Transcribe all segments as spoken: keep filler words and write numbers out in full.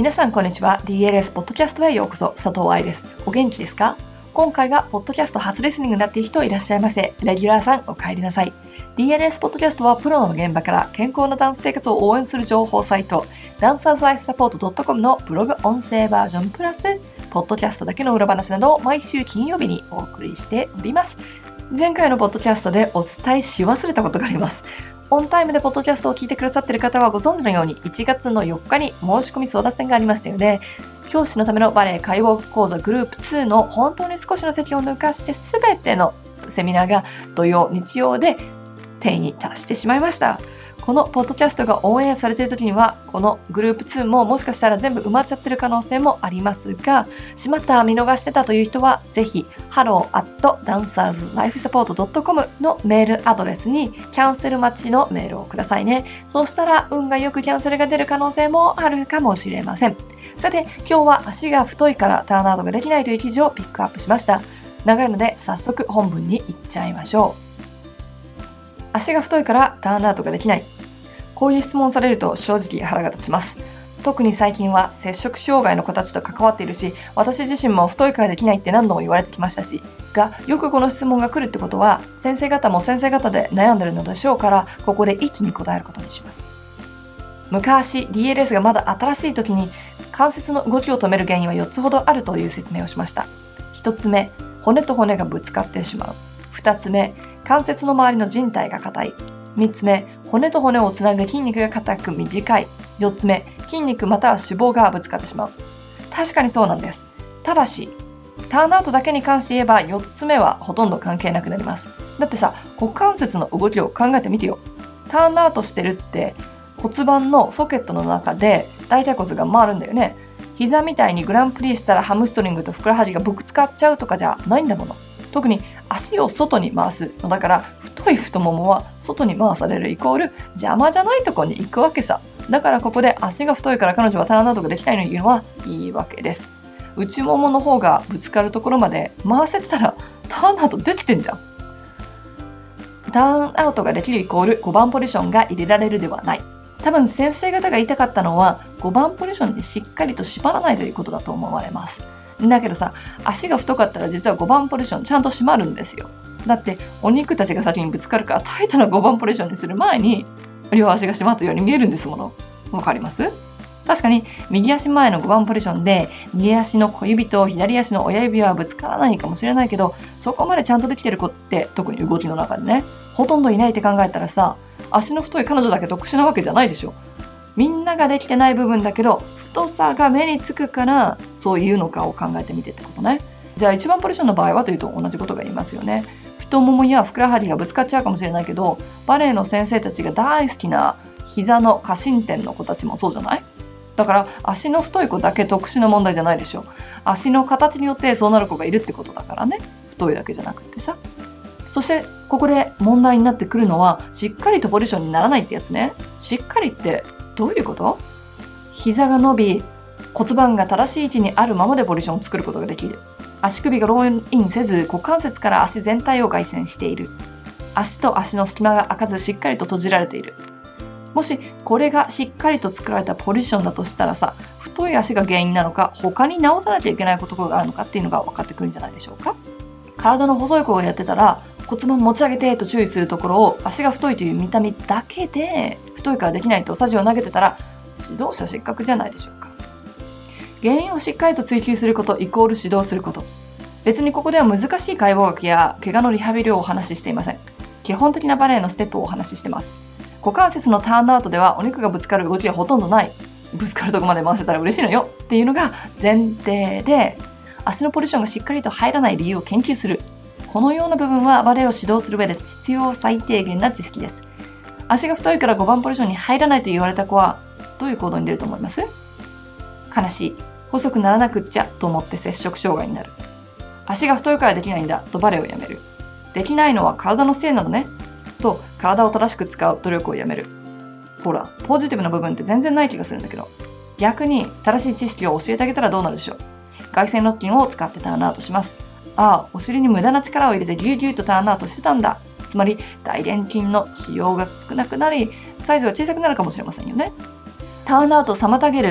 皆さんこんにちは。 ディーエルエス ポッドキャストへようこそ。佐藤愛です。お元気ですか？今回がポッドキャスト初リスニングになっている人いらっしゃいませ。レギュラーさんお帰りなさい。 ディーエルエス ポッドキャストはプロの現場から健康なダンス生活を応援する情報サイトダンサーズライフサポート .com のブログ音声バージョンプラスポッドキャストだけの裏話などを毎週金曜日にお送りしております。前回のポッドキャストでお伝えし忘れたことがあります。オンタイムでポッドキャストを聞いてくださっている方はご存知のようにいちがつのよっかに申し込み争奪戦がありましたよね。教師のためのバレエ解剖講座グループツーの本当に少しの席を抜かして全てのセミナーが土曜日曜で定員に達してしまいました。このポッドキャストがオンエアされている時にはこのグループツーももしかしたら全部埋まっちゃってる可能性もありますが、しまった見逃してたという人はぜひ ハロー アット ダンサーズライフサポート ドットコム のメールアドレスにキャンセル待ちのメールをくださいね。そうしたら運がよくキャンセルが出る可能性もあるかもしれません。さて今日は足が太いからターンアウトができないという記事をピックアップしました。長いので早速本文に行っちゃいましょう。足が太いからターンアウトができない。こういう質問されると正直腹が立ちます。特に最近は摂食障害の子たちと関わっているし、私自身も太いからできないって何度も言われてきましたし、がよくこの質問が来るってことは先生方も先生方で悩んでるのでしょうから、ここで一気に答えることにします。昔 ディーエルエス がまだ新しい時に関節の動きを止める原因はよっつほどあるという説明をしました。ひとつめ、骨と骨がぶつかってしまう。ふたつめ、関節の周りの靭帯が硬い。みっつめ、骨と骨をつなぐ筋肉が硬く短い。よっつめ、筋肉または脂肪がぶつかってしまう。確かにそうなんです。ただし、ターンアウトだけに関して言えばよっつめはほとんど関係なくなります。だってさ、股関節の動きを考えてみてよ。ターンアウトしてるって骨盤のソケットの中で大腿骨が回るんだよね。膝みたいにグランプリしたらハムストリングとふくらはぎがぶつかっちゃうとかじゃないんだもの。特に足を外に回すのだから、太い太ももは外に回されるイコール邪魔じゃないところに行くわけさ。だからここで足が太いから彼女はターンアウトができないのに言うのはいいわけです。内ももの方がぶつかるところまで回せてたらターンアウトできてんじゃん。ターンアウトができるイコールごばんポジションが入れられるではない。多分先生方が言いたかったのはごばんポジションにしっかりと縛らないということだと思われます。だけどさ、足が太かったら実はごばんポジションちゃんと締まるんですよ。だってお肉たちが先にぶつかるからタイトなごばんポジションにする前に両足が締まったように見えるんですもの。わかります？確かに右足前のごばんポジションで右足の小指と左足の親指はぶつからないかもしれないけど、そこまでちゃんとできてる子って特に動きの中でね、ほとんどいないって考えたらさ、足の太い彼女だけ特殊なわけじゃないでしょ。みんなができてない部分だけど太さが目につくからそういうのかを考えてみてってことね。じゃあいちばんポジションの場合はというと同じことが言いますよね。太ももやふくらはぎがぶつかっちゃうかもしれないけど、バレエの先生たちが大好きな膝の過伸点の子たちもそうじゃない？だから足の太い子だけ特殊な問題じゃないでしょ。足の形によってそうなる子がいるってことだからね。太いだけじゃなくてさ。そしてここで問題になってくるのはしっかりとポジションにならないってやつね。しっかりってどういうこと？膝が伸び、骨盤が正しい位置にあるままでポジションを作ることができる。足首がローインせず股関節から足全体を外旋している。足と足の隙間が開かずしっかりと閉じられている。もしこれがしっかりと作られたポジションだとしたらさ、太い足が原因なのか他に直さなきゃいけないことがあるのかっていうのが分かってくるんじゃないでしょうか。体の細い子がやってたら骨盤持ち上げてと注意するところを足が太いという見た目だけで太いからできないとサジを投げてたら指導者失格じゃないでしょうか。原因をしっかりと追求することイコール指導すること。別にここでは難しい解剖学や怪我のリハビリをお話ししていません。基本的なバレエのステップをお話ししてます。股関節のターンアウトではお肉がぶつかる動きはほとんどない。ぶつかるとこまで回せたら嬉しいのよっていうのが前提で、足のポジションがしっかりと入らない理由を研究する。このような部分はバレエを指導する上で必要最低限な知識です。足が太いからごばんポジションに入らないと言われた子はどういう行動に出ると思います？悲しい。細くならなくっちゃと思って摂食障害になる。足が太いからできないんだとバレエをやめる。できないのは体のせいなのねと体を正しく使う努力をやめる。ほら、ポジティブな部分って全然ない気がするんだけど、逆に正しい知識を教えてあげたらどうなるでしょう。外旋ロッキンを使ってターンアウトします。ああ、お尻に無駄な力を入れてギューギューとターンアウトしてたんだ。つまり大臀筋の使用が少なくなりサイズが小さくなるかもしれませんよね。ターンアウトを妨げる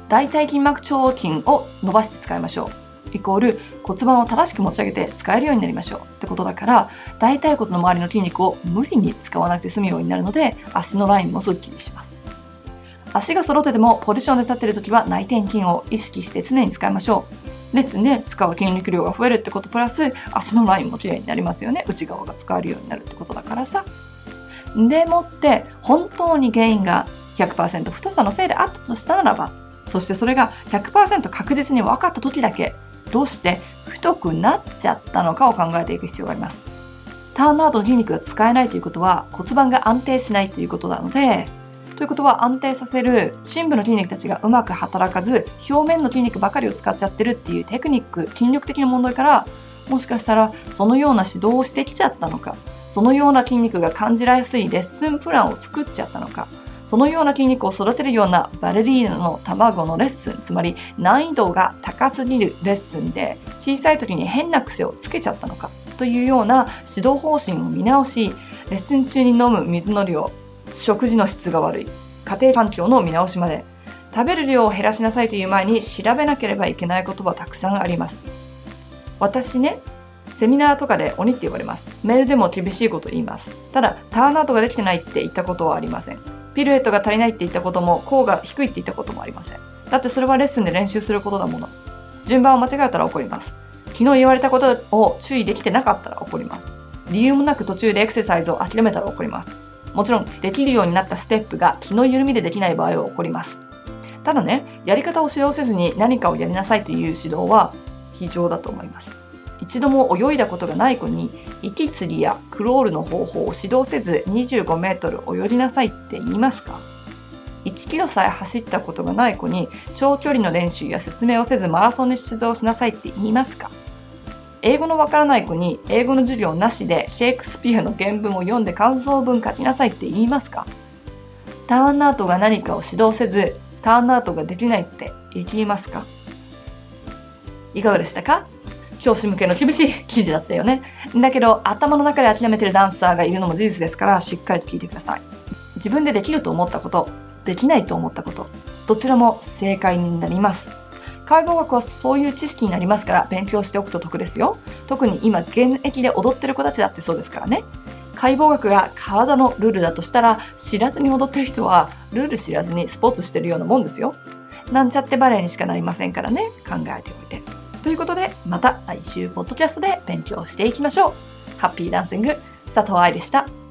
大腿筋膜腸筋を伸ばして使いましょう。イコール骨盤を正しく持ち上げて使えるようになりましょうってことだから、大腿骨の周りの筋肉を無理に使わなくて済むようになるので、足のラインもスッキリします。足が揃っててもポジションで立っているときは内転筋を意識して常に使いましょう。レッスンで使う筋肉量が増えるってことプラス、足のラインも綺麗になりますよね。内側が使えるようになるってことだからさ。でもって本当に原因が ひゃくパーセント 太さのせいであったとしたならば、そしてそれが ひゃくパーセント 確実に分かった時だけ、どうして太くなっちゃったのかを考えていく必要があります。ターンアウトの筋肉が使えないということは骨盤が安定しないということなので、ということは安定させる深部の筋肉たちがうまく働かず、表面の筋肉ばかりを使っちゃってるっていうテクニック、筋力的な問題から、もしかしたらそのような指導をしてきちゃったのか、そのような筋肉が感じられやすいレッスンプランを作っちゃったのか、そのような筋肉を育てるようなバレリーナの卵のレッスン、つまり難易度が高すぎるレッスンで小さい時に変な癖をつけちゃったのかというような指導方針を見直し、レッスン中に飲む水の量、食事の質が悪い、家庭環境の見直しまで、食べる量を減らしなさいという前に調べなければいけないことはたくさんあります。私ね、セミナーとかで鬼って言われます。メールでも厳しいこと言います。ただ、ターンアウトができてないって言ったことはありません。ピルエットが足りないって言ったことも、甲が低いって言ったこともありません。だってそれはレッスンで練習することだもの。順番を間違えたら怒ります。昨日言われたことを注意できてなかったら怒ります。理由もなく途中でエクササイズを諦めたら怒ります。もちろん、できるようになったステップが気の緩みでできない場合は起こります。ただね、やり方を指導せずに何かをやりなさいという指導は非常だと思います。一度も泳いだことがない子に息継ぎやクロールの方法を指導せずにじゅうごメートル泳ぎなさいって言いますか？いちキロさえ走ったことがない子に長距離の練習や説明をせずマラソンに出場しなさいって言いますか？英語のわからない子に英語の授業なしでシェイクスピアの原文を読んで感想文書きなさいって言いますか？ターンアウトが何かを指導せずターンアウトができないって言い切りますか？いかがでしたか？教師向けの厳しい記事だったよね。だけど頭の中で諦めてるダンサーがいるのも事実ですから、しっかりと聞いてください。自分でできると思ったこと、できないと思ったこと、どちらも正解になります。解剖学はそういう知識になりますから勉強しておくと得ですよ。特に今現役で踊ってる子たちだってそうですからね。解剖学が体のルールだとしたら、知らずに踊ってる人はルール知らずにスポーツしてるようなもんですよ。なんちゃってバレエにしかなりませんからね、考えておいて。ということで、また来週ポッドキャストで勉強していきましょう。ハッピーダンシング、佐藤愛でした。